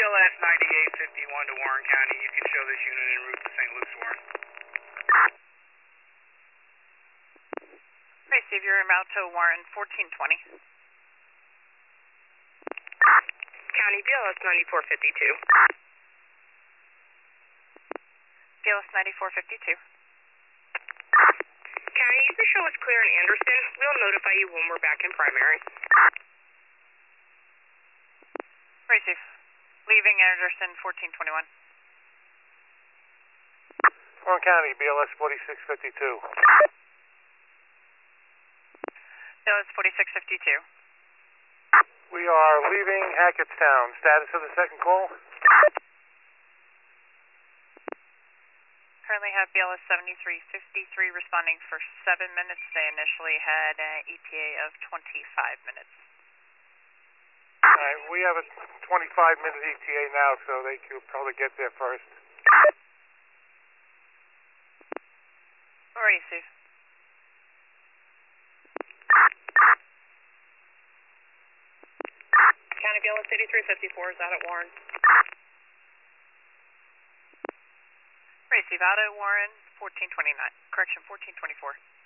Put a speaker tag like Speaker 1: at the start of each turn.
Speaker 1: BLS 9851 to Warren County. You can show this unit en route to St. Luke's, Warren.
Speaker 2: Receive your amount to Warren 1420.
Speaker 3: County BLS 9452.
Speaker 2: BLS 9452.
Speaker 3: County, you can show us clear in Anderson. We'll notify you when we're back in primary.
Speaker 2: Receive. Leaving Anderson 1421.
Speaker 4: Warren County, BLS 4652.
Speaker 2: BLS 4652.
Speaker 4: We are leaving Hackettstown. Status of the second call?
Speaker 2: Currently have BLS 7353 responding for 7 minutes. They initially had an ETA of 25 minutes.
Speaker 4: All right, we have a 25-minute ETA now, so they could probably get there first.
Speaker 2: Receive.
Speaker 3: County BLS 8354 is out at Warren.
Speaker 2: Receive out at Warren 1429. Correction 1424.